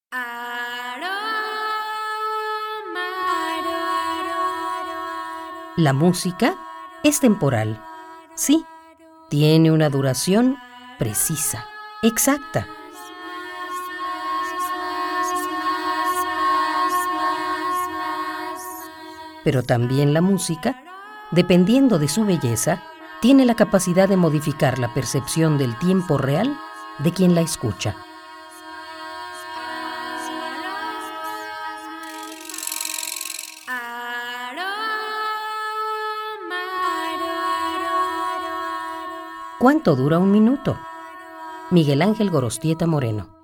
Aroma. La música es temporal. Sí, tiene una duración precisa, exacta. Pero también la música, dependiendo de su belleza, tiene la capacidad de modificar la percepción del tiempo real de quien la escucha. ¿Cuánto dura un minuto? Miguel Ángel Gorostieta Moreno.